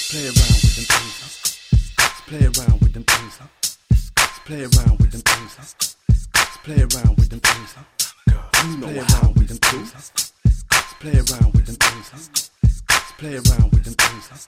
Play around with them things, huh? Let's play around with them things, huh? Let's play around with them things, huh? Let's play around with them things, huh? You know how we them things, huh? Let's play around with them things, huh? Let's play around with them things, huh?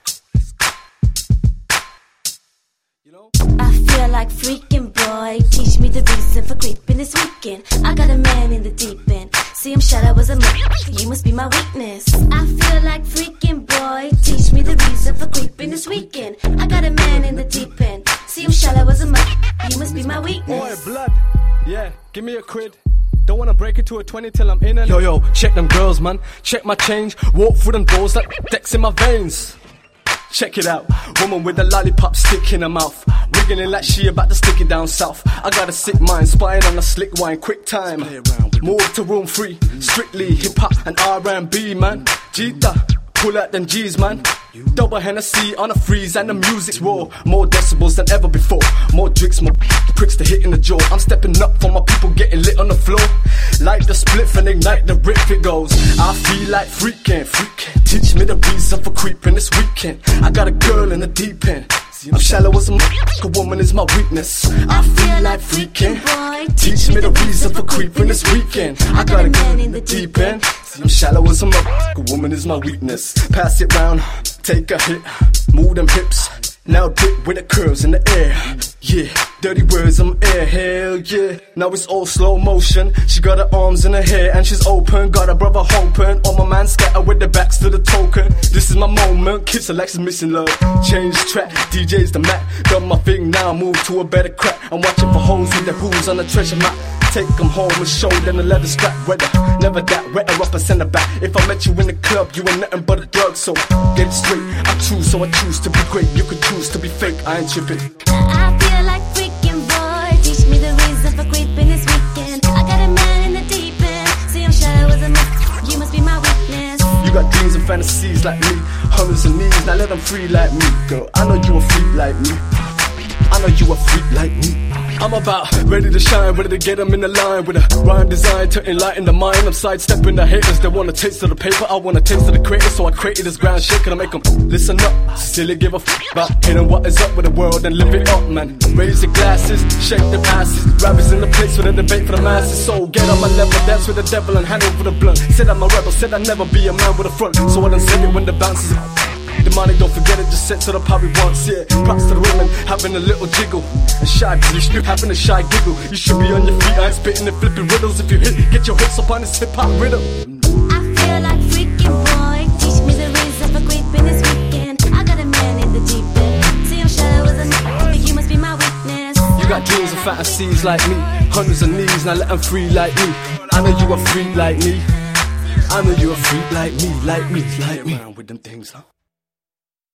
You know? I feel like freaking boy. Teach me the reason for creeping this weekend. I got a man in the deep end. See him shut up was a you must be my weakness. I feel like freaking boy. Teach me the reason for creeping this weekend. I got a man in the deep end. See him shut up was a you must be my weakness. Boy, blood, yeah, give me a quid. Don't wanna break it to a 20 till I'm in and yo, check them girls, man. Check my change. Walk through them doors like decks in my veins. Check it out, woman with a lollipop stick in her mouth, wiggling like she about to stick it down south. I got a sick mind, spying on a slick wine, quick time. Move to room 3, strictly hip-hop and R&B, man. Jita, pull out them G's, man. Double Hennessy on a freeze and the music's raw. More decibels than ever before. More drinks, more pricks to hit in the jaw. I'm stepping up for my people getting lit on the floor. Light the spliff and ignite the rip, it goes. I feel like freaking. Teach me the reason for creeping this weekend. I got a girl in the deep end. I'm shallow as a woman is my weakness. I feel like freaking. Teach me the reason for creeping this weekend. I got a girl in the deep end. I'm shallow as a woman is my weakness. Pass it round, take a hit, move them hips. Now dip with the curves in the air. Yeah, dirty words, I'm air, hell yeah. Now it's all slow motion. She got her arms in her hair and she's open. Got her brother hoping. All my man scatter with their backs to the token. This is my moment, kids Alexis missing love. Change the track, DJ's the Mac. Done my thing now, move to a better crack. I'm watching for hoes with their rules on the treasure map. Take them home and show them a leather strap. Weather, never that, wetter up and send her back. If I met you in the club, you ain't nothing but a drug. So get it straight, I'm true, so I choose to be great. You could choose to be fake, I ain't tripping. I feel like freaking boy. Teach me the reason for creeping this weekend. I got a man in the deep end. See him shadow as a myth. You must be my weakness. You got dreams and fantasies like me, hundreds and knees, now let them free like me. Girl, I know you a freak like me. I know you a freak like me. I'm about ready to shine, ready to get them in the line with a rhyme design to enlighten the mind. I'm sidestepping the haters that want a taste of the paper. I want a taste of the creator, so I created this ground shit. Can I make them listen up? Silly give a about hitting what is up with the world and live it up, man. Raise your glasses, shake them asses. Rappers in the place with a debate for the masses. So get on my level, dance with the devil and hand over the blunt. Said I'm a rebel, said I'd never be a man with a front. So I done said it when the bounces demonic, don't forget it, just set to the how we wants, yeah. Props to the women, having a little jiggle. And shy bitch, you having a shy giggle. You should be on your feet, I ain't spitting and flipping riddles. If you hit, get your hits up on this hip-hop rhythm. I feel like freaking boy. Teach me the reason for creeping this weekend. I got a man in the deep end. See him shadow as a but you must be my weakness. You got dreams and fantasies like me, hundreds of knees, now let them free like me. I know you a freak like me. I know you a freak like me, like me, like me. With them things, huh?